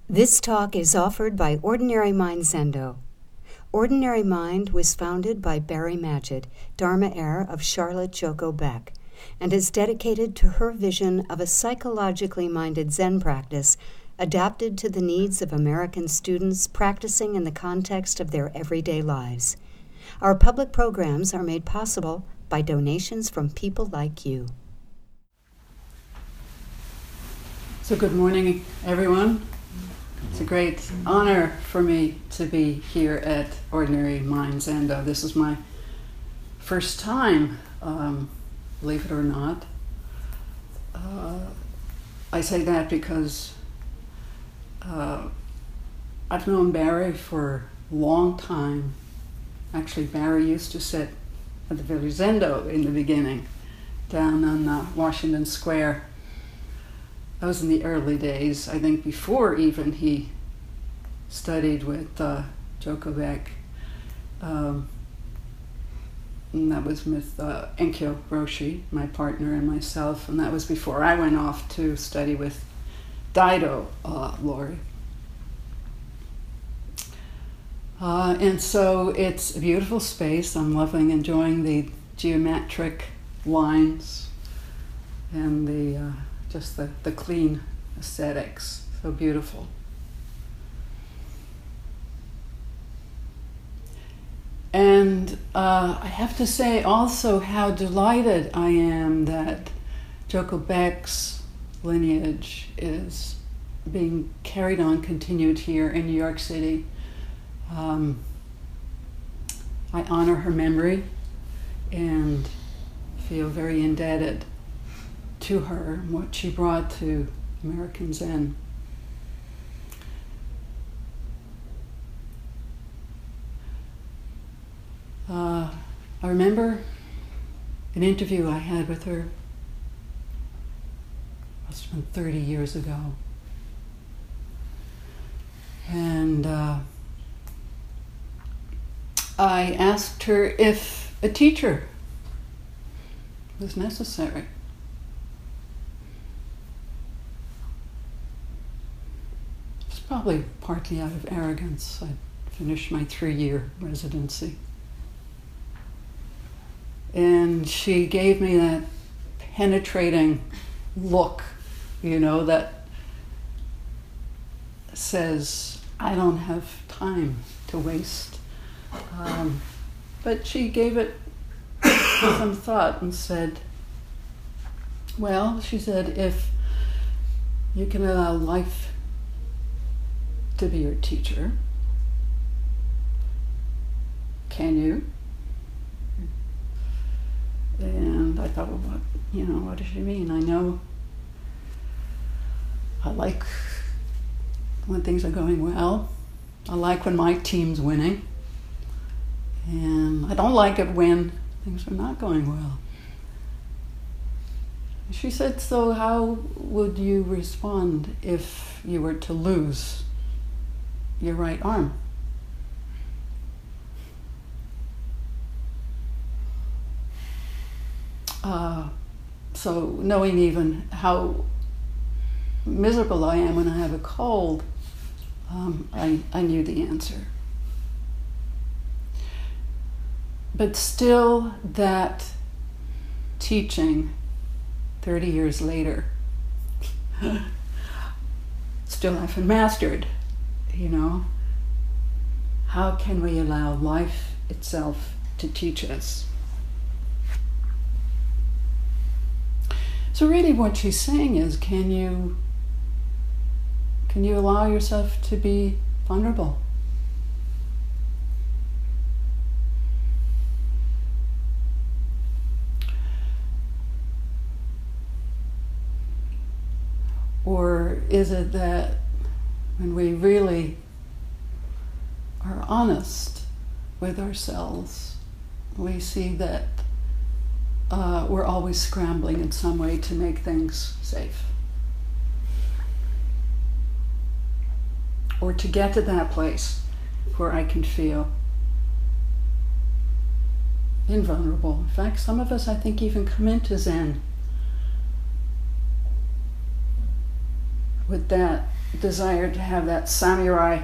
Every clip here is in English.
This talk is offered by Ordinary Mind Zendo. Ordinary Mind was founded by Barry Magid, Dharma heir of Charlotte Joko Beck, and is dedicated to her vision of a psychologically minded Zen practice adapted to the needs of American students practicing in the context of their everyday lives. Our public programs are made possible by donations from people like you. So good morning, everyone. It's a great honor for me to be here at Ordinary Mind Zendo. This is my first time, believe it or not. I say that because I've known Barry for a long time. Actually, Barry used to sit at the Village Zendo in the beginning, down on Washington Square. That was in the early days, I think before even he studied with Joko Beck. And that was with Enkyo Roshi, my partner, and myself, and that was before I went off to study with Daido Lori. And so it's a beautiful space. I'm enjoying the geometric lines and the just the clean aesthetics. So beautiful. And I have to say also how delighted I am that Joko Beck's lineage is being carried on, continued here in New York City. I honor her memory and feel very indebted to her and what she brought to American Zen. I remember an interview I had with her, must have been 30 years ago. And I asked her if a teacher was necessary. It's probably partly out of arrogance. I finished my 3-year residency. And she gave me that penetrating look, that says, I don't have time to waste. But she gave it some thought and said, well, she said, if you can allow life to be your teacher, can you? And I thought, well, what does she mean? I know I like when things are going well. I like when my team's winning. And I don't like it when things are not going well. She said, so how would you respond if you were to lose your right arm? So knowing even how miserable I am when I have a cold, I knew the answer. But still, that teaching 30 years later, still haven't mastered, How can we allow life itself to teach us? So really what she's saying is, can you allow yourself to be vulnerable? Or is it that when we really are honest with ourselves, we see that we're always scrambling in some way to make things safe? Or to get to that place where I can feel invulnerable. In fact, some of us, I think, even come into Zen with that desire to have that samurai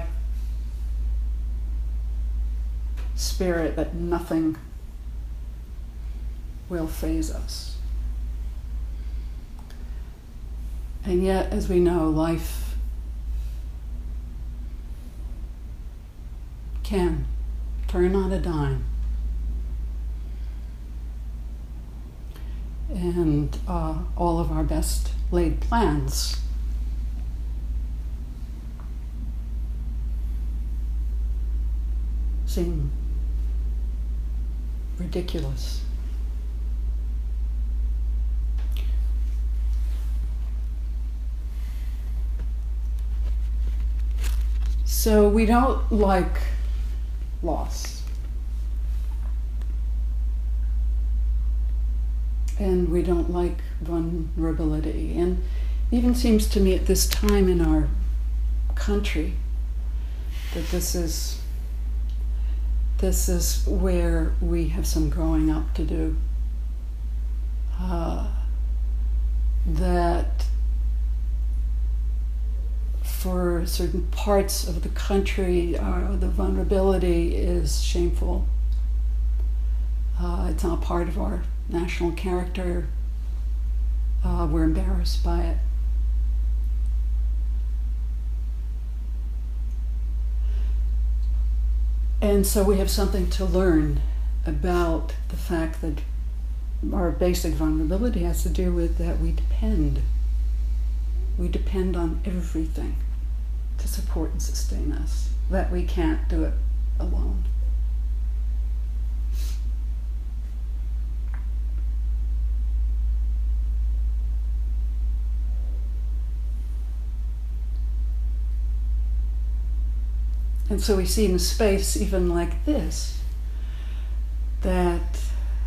spirit that nothing will faze us. And yet, as we know, life can turn on a dime. And all of our best laid plans seem ridiculous. So we don't like loss. And we don't like vulnerability. And it even seems to me at this time in our country that this is where we have some growing up to do. That for certain parts of the country, the vulnerability is shameful. It's not part of our national character. We're embarrassed by it. And so we have something to learn about the fact that our basic vulnerability has to do with that we depend. We depend on everything to support and sustain us, that we can't do it alone. And so we see in a space even like this, that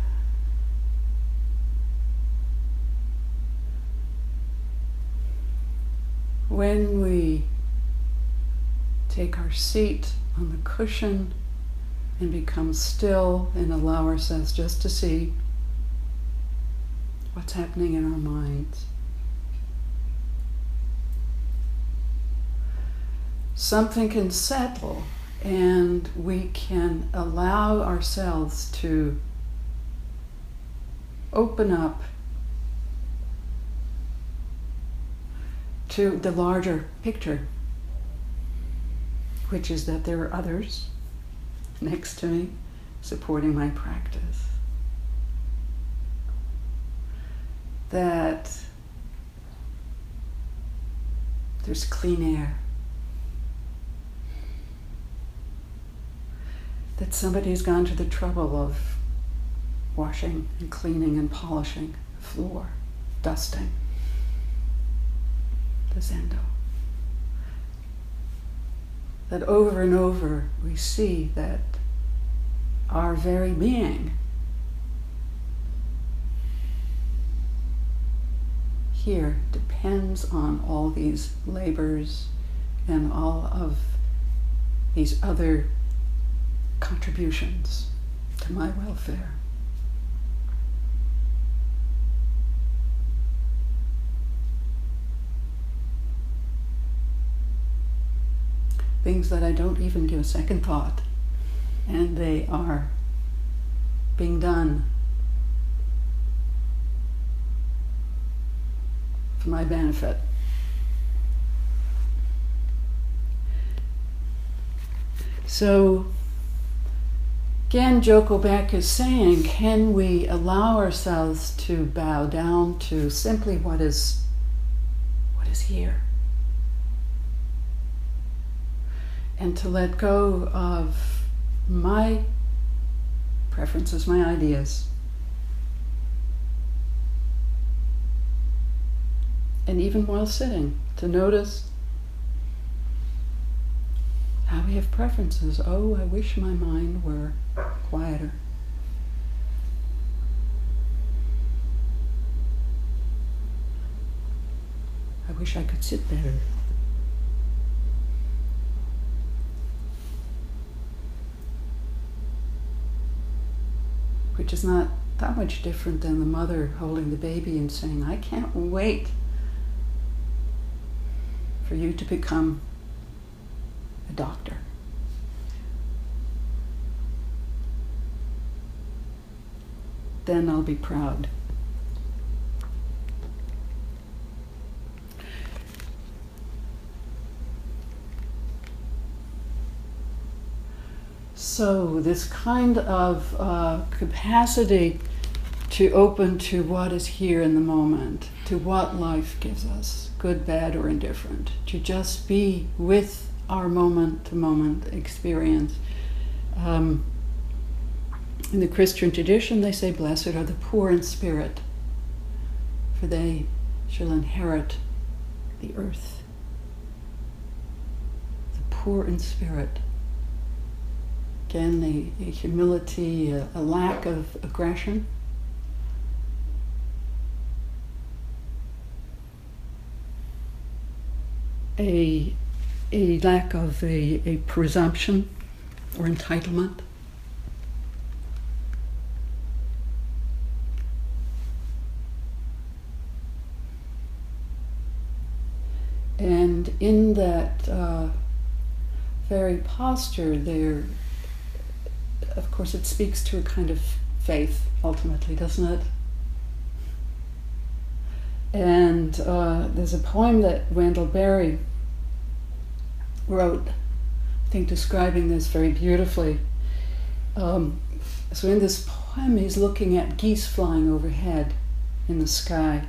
when we take our seat on the cushion and become still and allow ourselves just to see what's happening in our minds, something can settle and we can allow ourselves to open up to the larger picture, which is that there are others next to me supporting my practice. That there's clean air. That somebody's gone to the trouble of washing and cleaning and polishing the floor, dusting the zendo. That over and over we see that our very being here depends on all these labors and all of these other contributions to my welfare. Things that I don't even give a second thought, and they are being done for my benefit. So again, Joko Beck is saying, can we allow ourselves to bow down to simply what is here? And to let go of my preferences, my ideas. And even while sitting, to notice how we have preferences. Oh, I wish my mind were quieter. I wish I could sit better. Which is not that much different than the mother holding the baby and saying, I can't wait for you to become a doctor. Then I'll be proud. So this kind of capacity to open to what is here in the moment, to what life gives us, good, bad, or indifferent, to just be with our moment-to-moment experience. In the Christian tradition, they say, "Blessed are the poor in spirit, for they shall inherit the earth." The poor in spirit. Again, a humility, a lack of aggression. A lack of a presumption or entitlement. And in that very posture there, of course, it speaks to a kind of faith, ultimately, doesn't it? And there's a poem that Wendell Berry wrote, I think, describing this very beautifully. So in this poem, he's looking at geese flying overhead in the sky.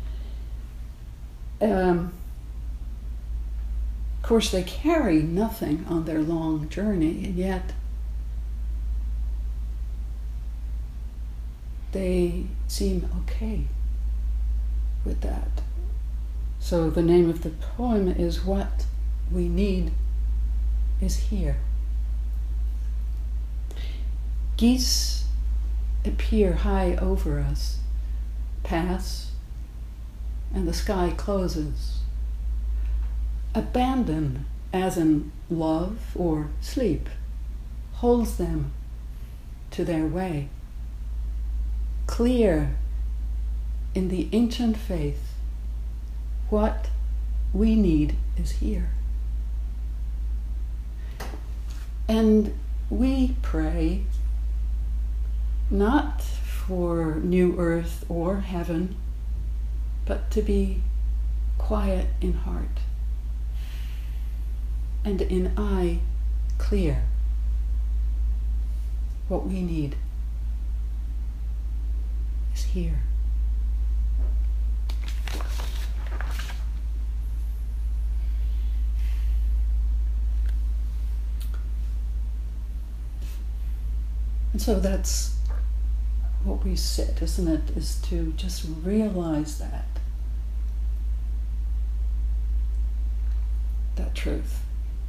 Of course, they carry nothing on their long journey, and yet they seem okay with that. So the name of the poem is "What We Need Is Here." Geese appear high over us, pass, and the sky closes. Abandon, as in love or sleep, holds them to their way. Clear in the ancient faith, what we need is here. And we pray not for new earth or heaven, but to be quiet in heart and in eye clear. What we need is here. And so that's what we sit, isn't it? Is to just realize that truth.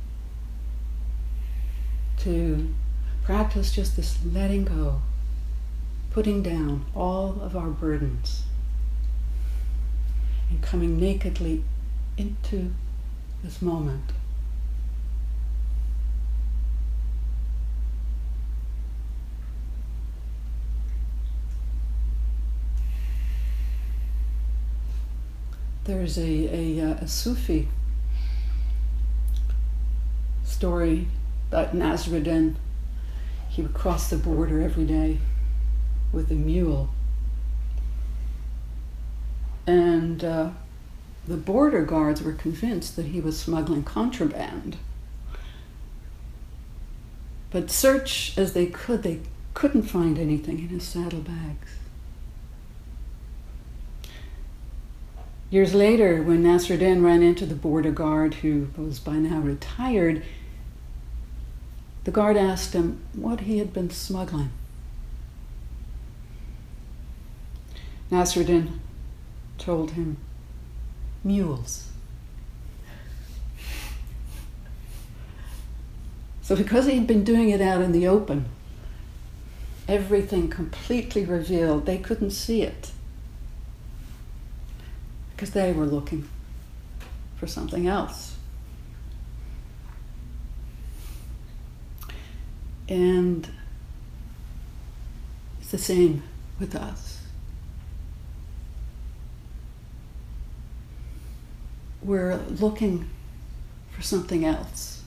To practice just this letting go, putting down all of our burdens, and coming nakedly into this moment. There's a Sufi story about Nasruddin. He would cross the border every day with a mule. And the border guards were convinced that he was smuggling contraband. But search as they could, they couldn't find anything in his saddlebags. Years later, when Nasruddin ran into the border guard, who was by now retired, the guard asked him what he had been smuggling. Nasruddin told him, mules. So because he'd been doing it out in the open, everything completely revealed, they couldn't see it, because they were looking for something else. And it's the same with us. We're looking for something else.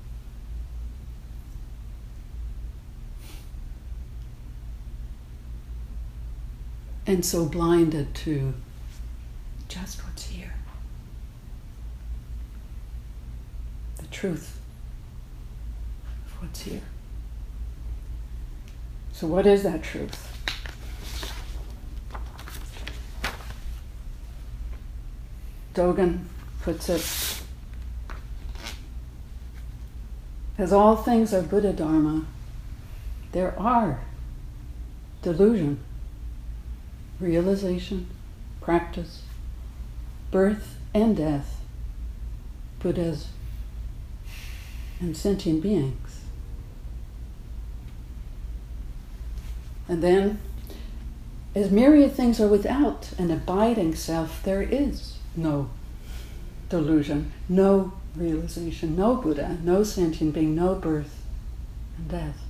And so blinded to just what's here. The truth of what's here. So what is that truth? Dogen puts it, as all things are Buddha Dharma, there are delusion, realization, practice, birth and death, Buddhas, and sentient beings. And then, as myriad things are without an abiding self, there is no delusion, no realization, no Buddha, no sentient being, no birth and death.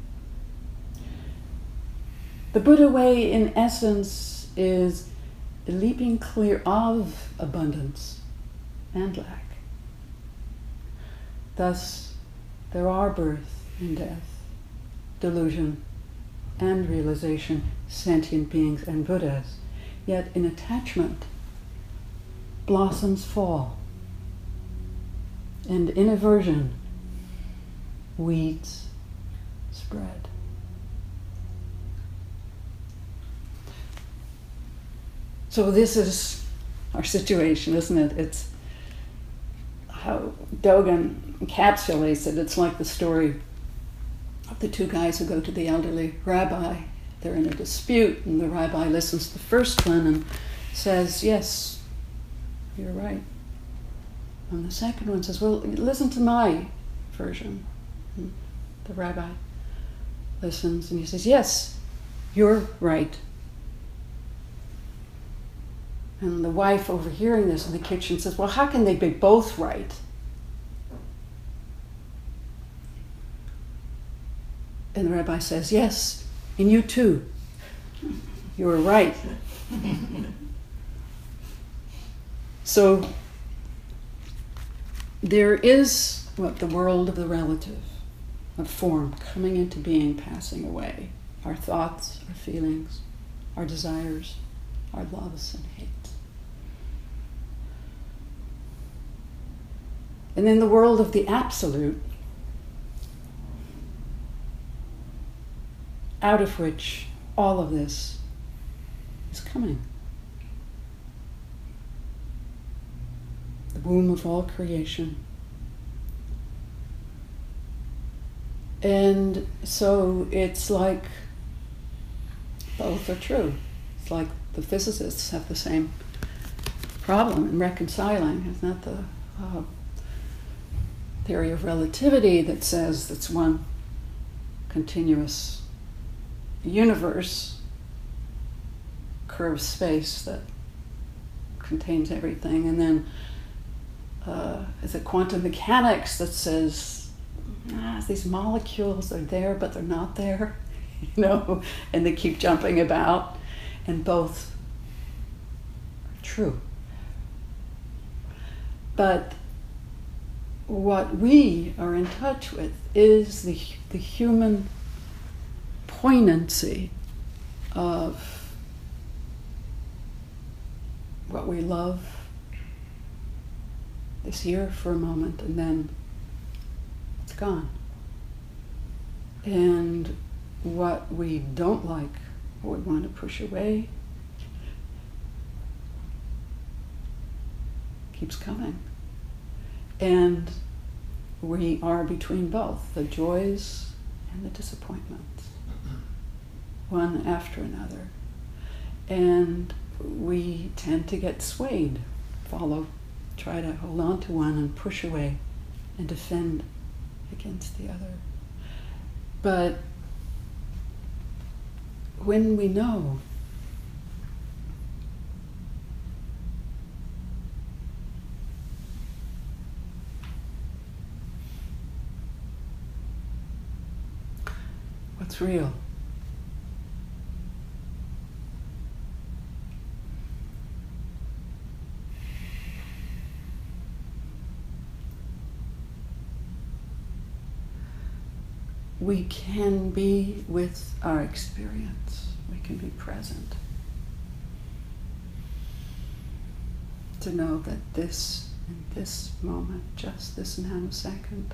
The Buddha way, in essence, is leaping clear of abundance and lack. Thus, there are birth and death, delusion and realization, sentient beings and Buddhas. Yet in attachment, blossoms fall. And in aversion, weeds spread. So this is our situation, isn't it? It's how Dogen encapsulates it. It's like the story of the two guys who go to the elderly rabbi. They're in a dispute, and the rabbi listens to the first one and says, yes, you're right. And the second one says, well, listen to my version. And the rabbi listens, and he says, yes, you're right. And the wife, overhearing this in the kitchen, says, well, how can they be both right? And the rabbi says, yes, and you too. You were right. So there is what the world of the relative, of form, coming into being, passing away. Our thoughts, our feelings, our desires, our loves and hates. And then the world of the absolute, out of which all of this is coming. The womb of all creation. And so it's like both are true. It's like the physicists have the same problem in reconciling. It's not the theory of relativity that says it's one continuous universe, curved space that contains everything, and then is it quantum mechanics that says these molecules are there but they're not there, and they keep jumping about, and both are true. But what we are in touch with is the human poignancy of what we love is here for a moment and then it's gone. And what we don't like, what we want to push away, keeps coming. And we are between both, the joys and the disappointments, one after another. And we tend to get swayed, try to hold on to one and push away and defend against the other. But when we know what's real, we can be with our experience. We can be present. To know that this, in this moment, just this nanosecond,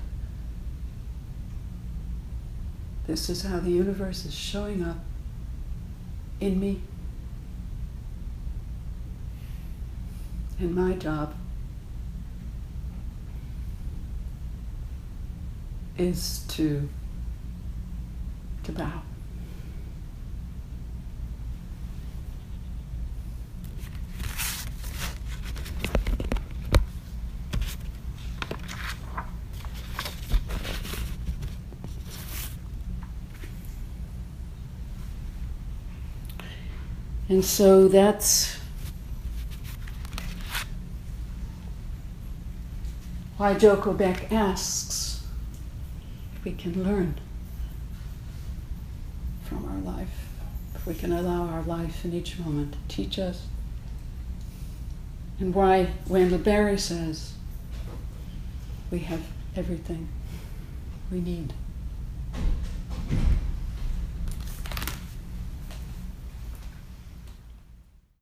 this is how the universe is showing up in me. And my job is to bow. And so that's why Joko Beck asks if we can learn from our life, if we can allow our life in each moment to teach us. And why Wendell Berry says we have everything we need.